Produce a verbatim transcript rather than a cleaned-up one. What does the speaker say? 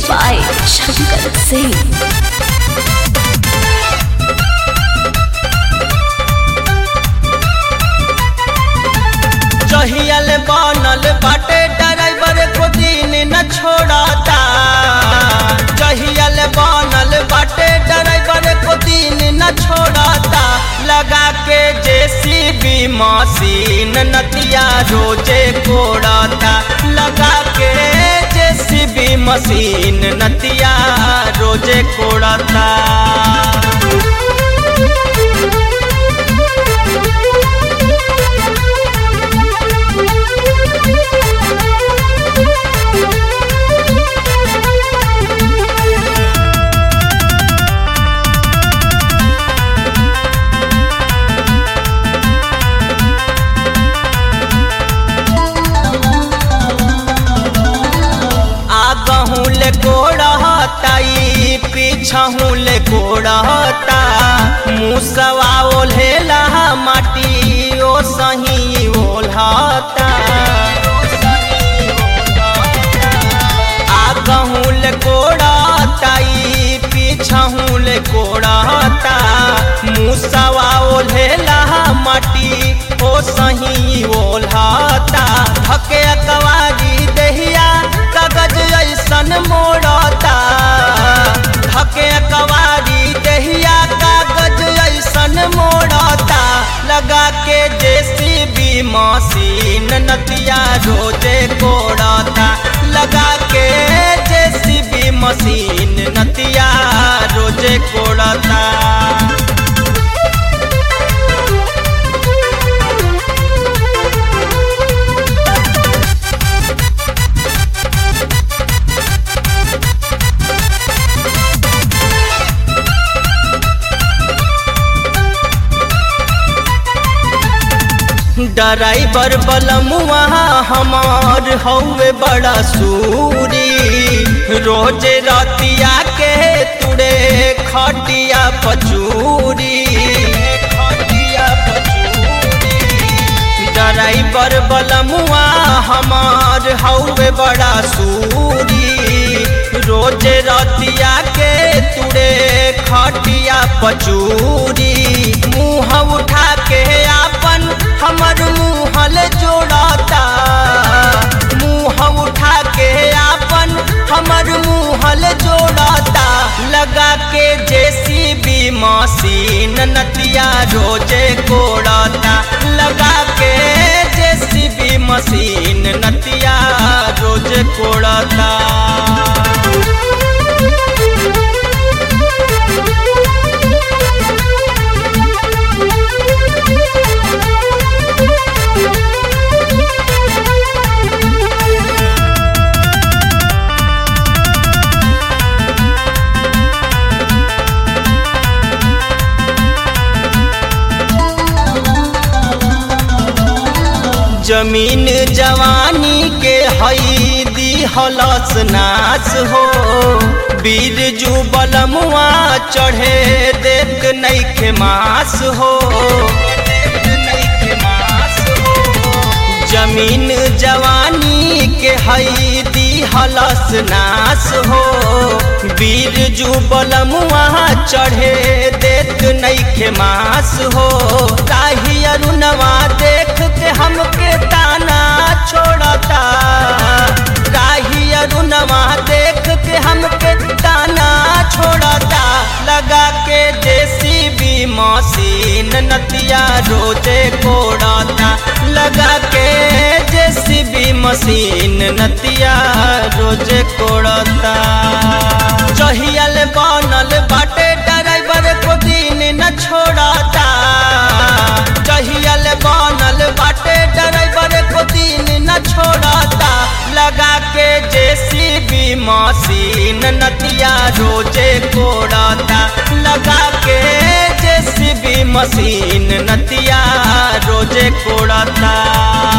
by Shankar Singh. जहियल बनल बाटे driver को दिन न छोड़ता। जहियल बनल बाटे ड्राइवर को दिन न छोड़ता। लगा के जेसीबी मशीन नतिया रोजे कोड़ता। लगा के जेसीबी मशीन नतिया रोजे कोड़ता। ले कोड़ता पीछहू ले कोड़ता। मुसवा ओल्हेला माटी ओ सही ओल्हता। आगहू ले कोड़ता पीछहू ले कोड़ता। मुसवा ओल्हेला माटी ओ सही ओल्हता। धके अकवारी दहिया कागज ऐसन मोड़ता। धके कवारी दहिया कागज ऐसन मोड़ता। लगा के जेसीबी मशीन नतिया रोजे कोड़ता। लगा के जेसीबी मशीन नतिया रोजे कोड़ता। ड्राइवर बलमुआ हमार हौवे बड़ा सूरी। रोज रतिया के तुड़े खटिया पचूरी। खटिया पचूरी। ड्राइवर बलमुआ हमार हौवे बड़ा सूरी। रोज रतिया के तुड़े खटिया पचूरी। मुँह उठा के आपन हमर मुँहल जोड़ता। मुँह उठा के आपन हमर मुँहल जोड़ता। लगा के जेसीबी मशीन नतिया रोजे कोड़ता। लगा के जेसीबी मशीन नतिया रोजे कोड़ता। जमीन जवानी के हई दी हलस नाश हो। बीर जू बलमुआ चढ़े देत नइखे मास हो। जमीन जवानी के हई दी हलस नाश हो। बीर जू बलमुआ चढ़े देत नइखे मास हो। ताही अरुणवा देख के हमके ताना छोड़ता। राही अरुणवा देख के हमके ताना छोड़ता। लगा के जेसीबी मशीन नतिया रोजे कोड़ता। लगा के जेसीबी मशीन नतिया रोजे कोड़ता। जहियल बनल बाटे ड्राइवर को दिन न छोड़ता। जहियल बनल बाटे ड्राइवर को दिन न छोड़ता। लगा के जेसीबी मशीन नतिया रोजे कोड़ता। लगा के जेसीबी मशीन नतिया रोजे कोड़ता।